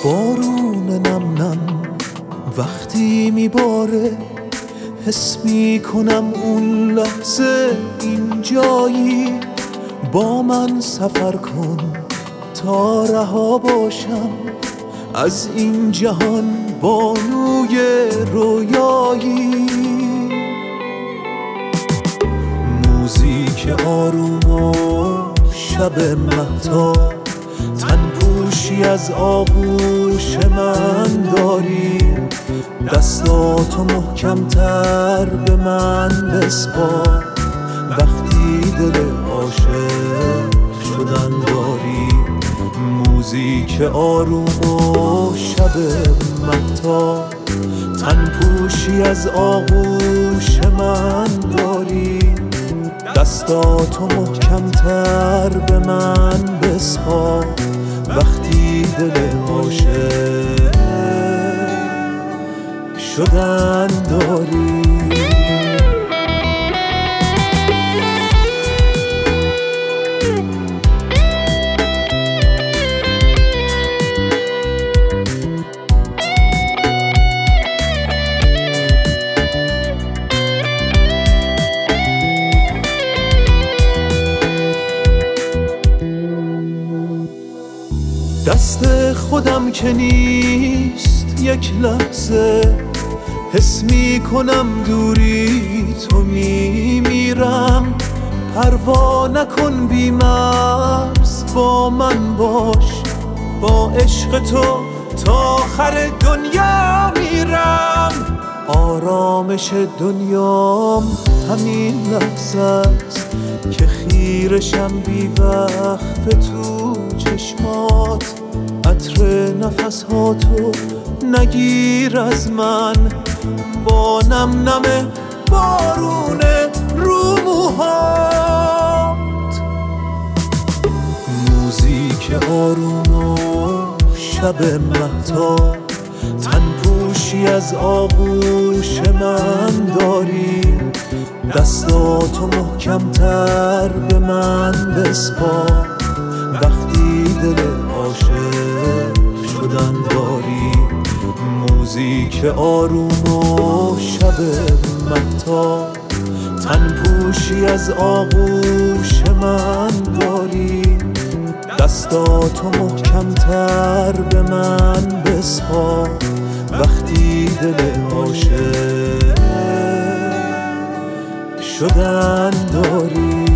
بارون نم نم وقتی میباره، حس میکنم اون لحظه اینجایی. با من سفر کن تا رها باشم از این جهان بانوی رویایی. موزیک آروم و شب مهتاب، تن پوشی از آغوش من داری. دستاتو محکم‌تر به من بسپار وقتی دل عاشق شدن داری. موزیک آروم و شب مهتاب، تن پوشی از آغوش من داری. دستاتو محکم‌تر به من بسپار وقتی دل عاشق شدن داری. دست خودم که نیست یک لحظه، حس میکنم دوری تو میمیرم. پروا نکن بی مرز با من باش، با عشق تو تا آخر دنیا میرم. آرامش دنیام همین لحظه است که خیرشم بی وقت تو چشمات. عطر نفس ها تو نگیر از من، با نم نم بارون رو موهات. موزیک آروم و شب مهتاب، تن پوشی از آغوش من داری. دستاتو محکم‌تر به من بسپار وقتی دل عاشق شدن داری. موزیک آروم و شب مهتاب، تن پوشی از آغوش من داری. دستاتو محکم‌تر به من بسپار وقتی دل عاشق شدن داری.